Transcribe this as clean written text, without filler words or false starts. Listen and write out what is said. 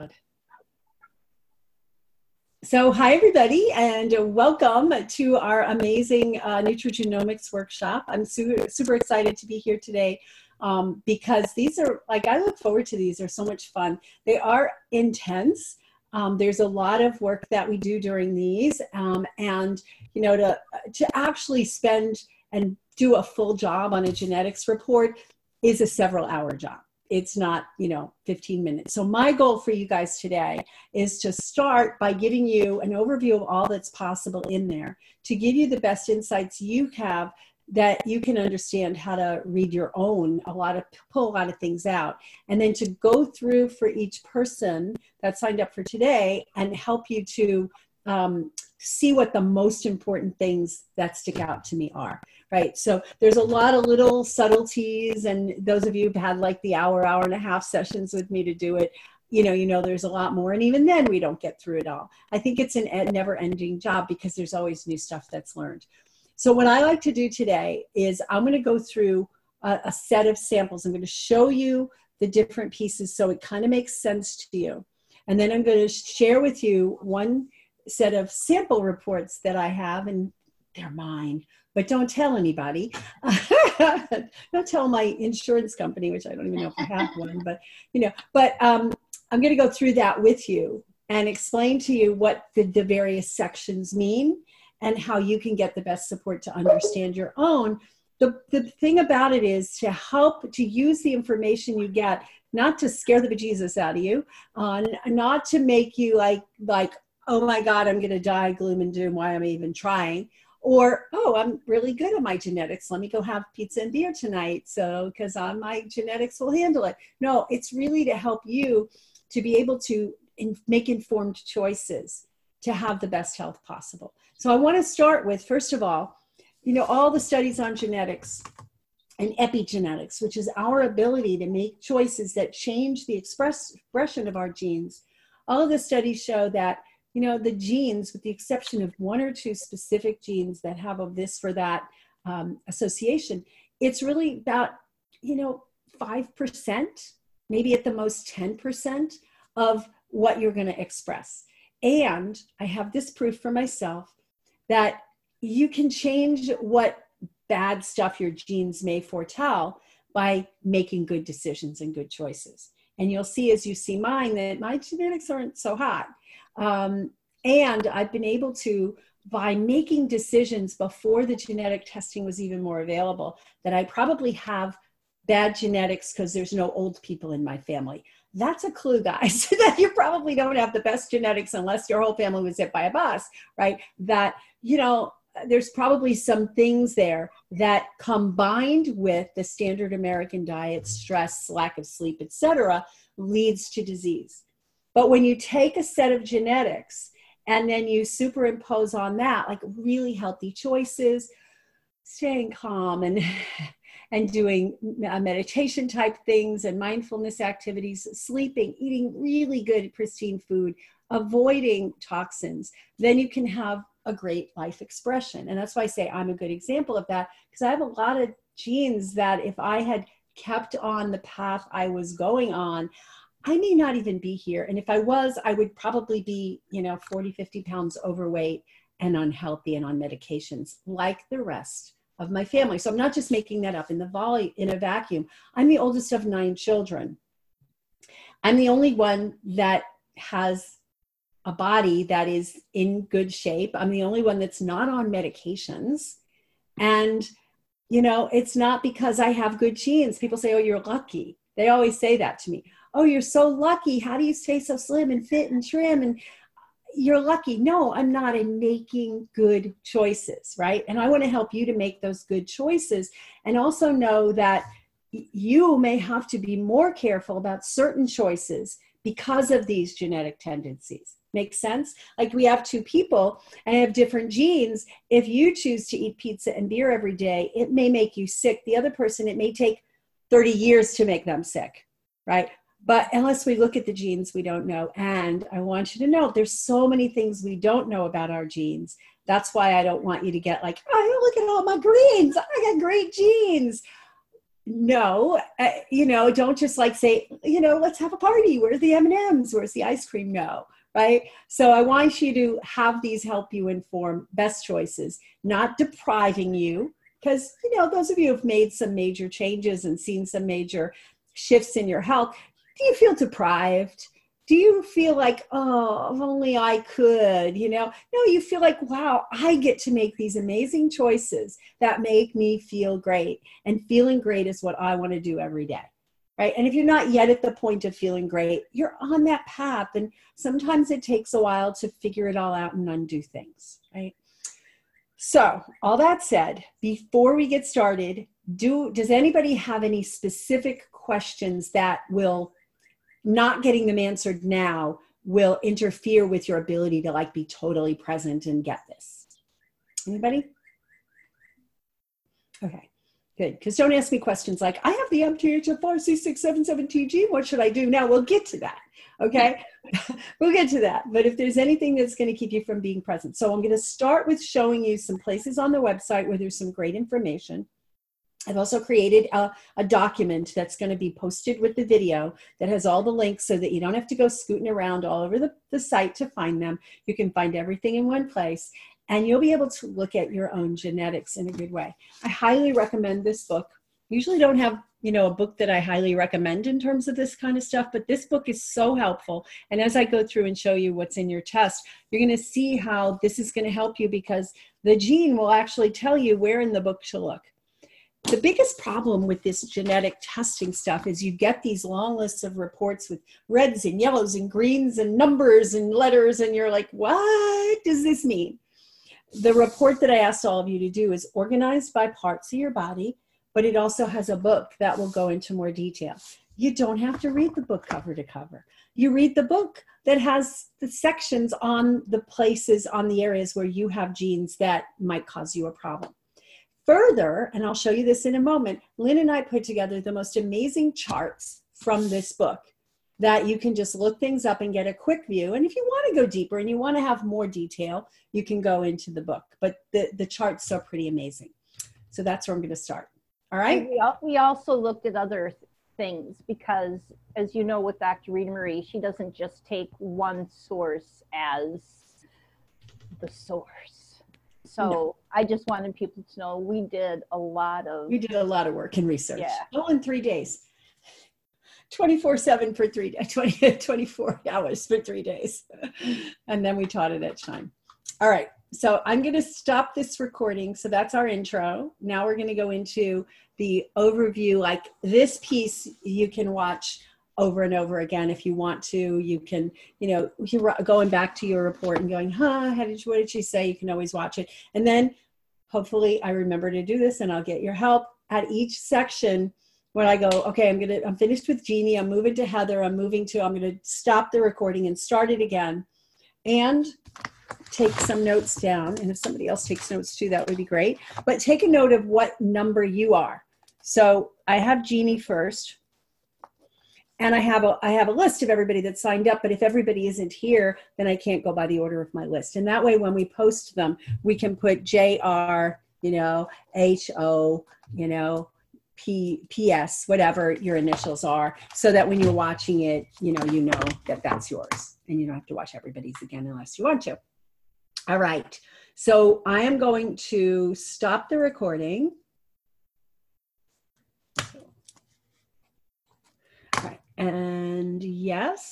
So hi, everybody, and welcome to our amazing nutrigenomics workshop. I'm super excited to be here today because these are, I look forward to these. They're so much fun. They are intense. There's a lot of work that we do during these, and to actually spend and do a full job on a genetics report is a several-hour job. It's not, 15 minutes. So my goal for you guys today is to start by giving you an overview of all that's possible in there, to give you the best insights you have that you can understand how to read your own, pull a lot of things out, and then to go through for each person that signed up for today and help you to see what the most important things that stick out to me are. Right. So there's a lot of little subtleties, and those of you who've had like the hour and a half sessions with me to do it, there's a lot more. And even then we don't get through it all. I think it's a never ending job because there's always new stuff that's learned. So what I like to do today is I'm going to go through a set of samples. I'm going to show you the different pieces so it kind of makes sense to you. And then I'm going to share with you one set of sample reports that I have, and they're mine. But don't tell anybody. Don't tell my insurance company, which I don't even know if I have one, but I'm going to go through that with you and explain to you what the various sections mean and how you can get the best support to understand your own. The thing about it is to help to use the information you get, not to scare the bejesus out of you, not to make you like, oh my God, I'm going to die, gloom and doom, why am I even trying? Or, oh, I'm really good at my genetics. Let me go have pizza and beer tonight. So, because my genetics will handle it. No, it's really to help you to be able to make informed choices to have the best health possible. So I want to start with, first of all, all the studies on genetics and epigenetics, which is our ability to make choices that change the expression of our genes. All of the studies show that the genes, with the exception of one or two specific genes that have a this or that association, it's really about, 5%, maybe at the most 10% of what you're going to express. And I have this proof for myself that you can change what bad stuff your genes may foretell by making good decisions and good choices. And you'll see as you see mine that my genetics aren't so hot. And I've been able to, by making decisions before the genetic testing was even more available, that I probably have bad genetics because there's no old people in my family. That's a clue, guys, that you probably don't have the best genetics unless your whole family was hit by a bus, right? That, there's probably some things there that combined with the standard American diet, stress, lack of sleep, etc., leads to disease. But when you take a set of genetics and then you superimpose on that, like really healthy choices, staying calm and doing meditation type things and mindfulness activities, sleeping, eating really good, pristine food, avoiding toxins, then you can have a great life expression. And that's why I say I'm a good example of that, because I have a lot of genes that if I had kept on the path I was going on, I may not even be here. And if I was, I would probably be, 40, 50 pounds overweight and unhealthy and on medications like the rest of my family. So I'm not just making that up in a vacuum. I'm the oldest of 9 children. I'm the only one that has a body that is in good shape. I'm the only one that's not on medications. And, it's not because I have good genes. People say, oh, you're lucky. They always say that to me. Oh, you're so lucky. How do you stay so slim and fit and trim? And you're lucky. No, I'm not. I'm making good choices, right? And I want to help you to make those good choices and also know that you may have to be more careful about certain choices because of these genetic tendencies. Make sense? Like we have 2 people and have different genes. If you choose to eat pizza and beer every day, it may make you sick. The other person, it may take 30 years to make them sick, right? But unless we look at the genes, we don't know. And I want you to know there's so many things we don't know about our genes. That's why I don't want you to get like, oh, look at all my greens. I got great genes. No, you know, don't just like say, you know, let's have a party. Where's the M&Ms? Where's the ice cream? No, right? So I want you to have these help you inform best choices, not depriving you, because, you know, those of you who've made some major changes and seen some major shifts in your health, do you feel deprived? Do you feel like, oh, if only I could, you know? No, you feel like, wow, I get to make these amazing choices that make me feel great. And feeling great is what I want to do every day, right? And if you're not yet at the point of feeling great, you're on that path. And sometimes it takes a while to figure it all out and undo things, right? So all that said, before we get started, does anybody have any specific questions that will not getting them answered now will interfere with your ability to like be totally present and get this? Anybody? Okay, good. Because don't ask me questions like, I have the MTHFR-C677TG, what should I do now? We'll get to that, okay? We'll get to that. But if there's anything that's going to keep you from being present. So I'm going to start with showing you some places on the website where there's some great information. I've also created a document that's going to be posted with the video that has all the links so that you don't have to go scooting around all over the site to find them. You can find everything in one place, and you'll be able to look at your own genetics in a good way. I highly recommend this book. Usually don't have, you know, a book that I highly recommend in terms of this kind of stuff, but this book is so helpful. And as I go through and show you what's in your test, you're going to see how this is going to help you, because the gene will actually tell you where in the book to look. The biggest problem with this genetic testing stuff is you get these long lists of reports with reds and yellows and greens and numbers and letters, and you're like, what does this mean? The report that I asked all of you to do is organized by parts of your body, but it also has a book that will go into more detail. You don't have to read the book cover to cover. You read the book that has the sections on the places, on the areas where you have genes that might cause you a problem. Further, and I'll show you this in a moment, Lynn and I put together the most amazing charts from this book that you can just look things up and get a quick view. And if you want to go deeper and you want to have more detail, you can go into the book. But the charts are pretty amazing. So that's where I'm going to start. All right? We also looked at other things because, as you know, with Dr. Rita Marie, she doesn't just take one source as the source. So no. I just wanted people to know we did a lot of work and research. Yeah. All in 3 days. 24/7 for 3 days, 24 hours for 3 days. And then we taught it at Shine. All right. So I'm going to stop this recording. So that's our intro. Now we're going to go into the overview. Like this piece you can watch over and over again if you want to. You can, you know, you're going back to your report and going, what did she say? You can always watch it. And then hopefully I remember to do this and I'll get your help at each section when I go, okay, I'm finished with Jeannie. I'm moving to Heather. I'm going to stop the recording and start it again and take some notes down. And if somebody else takes notes too, that would be great. But take a note of what number you are. So I have Jeannie first. And I have a list of everybody that signed up, but if everybody isn't here, then I can't go by the order of my list. And that way, when we post them, we can put JR, you know, HO, you know, PS, whatever your initials are, so that when you're watching it, you know that that's yours. And you don't have to watch everybody's again unless you want to. All right. So I am going to stop the recording. And yes,